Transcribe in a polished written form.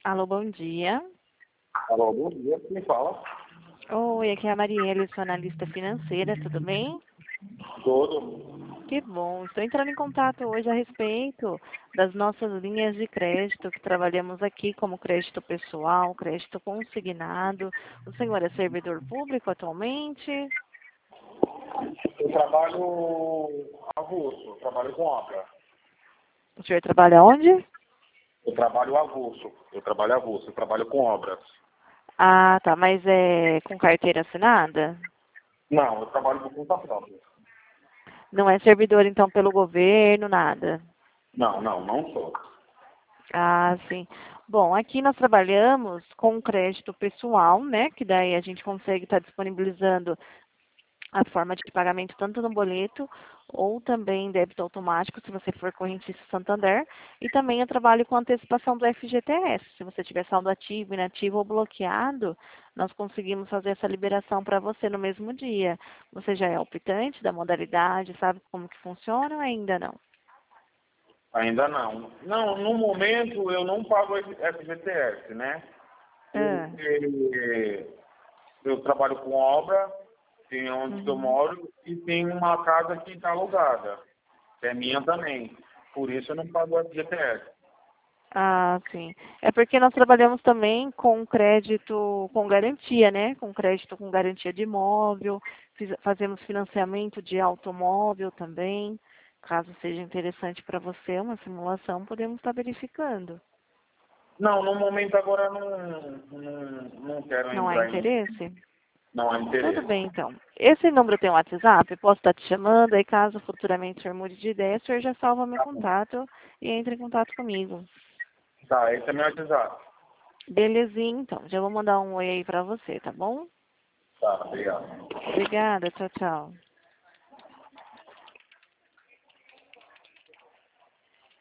Alô, bom dia. Alô, bom dia, quem fala? Oi, aqui é a Marielle, sou analista financeira, tudo bem? Todo. Que bom. Estou entrando em contato hoje a respeito das nossas linhas de crédito que trabalhamos aqui, como crédito pessoal, crédito consignado. O senhor é servidor público atualmente? Eu trabalho avulso, eu trabalho com obra. O senhor trabalha onde? Eu trabalho avulso, eu trabalho com obras. Ah, tá, mas é com carteira assinada? Não, eu trabalho por conta própria. Não é servidor, então, pelo governo, nada? Não sou. Ah, sim. Bom, aqui nós trabalhamos com crédito pessoal, né? Que daí a gente consegue estar disponibilizando a forma de pagamento tanto no boleto ou também débito automático, se você for correntista Santander. E também eu trabalho com antecipação do FGTS. Se você tiver saldo ativo, inativo ou bloqueado, nós conseguimos fazer essa liberação para você no mesmo dia. Você já é optante da modalidade, sabe como que funciona ou ainda não? Ainda não. Não, no momento eu não pago FGTS, né? Ah, Porque eu trabalho com obra, tem onde eu uhum. moro e tem uma casa que está alugada, que é minha também. Por isso eu não pago FGTS. Ah, sim. É porque nós trabalhamos também com crédito com garantia, né? Com crédito com garantia de imóvel, fazemos financiamento de automóvel também. Caso seja interessante para você uma simulação, podemos estar verificando. Não, no momento agora não quero Não há entrar em. interesse? Não há Tudo interesse. bem, então. Esse número tem um WhatsApp? Posso estar te chamando, aí caso futuramente o senhor mude de ideia, o senhor já salva meu Tá bom. contato e entra em contato comigo. Tá, esse é meu WhatsApp. Belezinha, então. Já vou mandar um oi aí para você, tá bom? Tá, obrigado. Obrigada, tchau, tchau.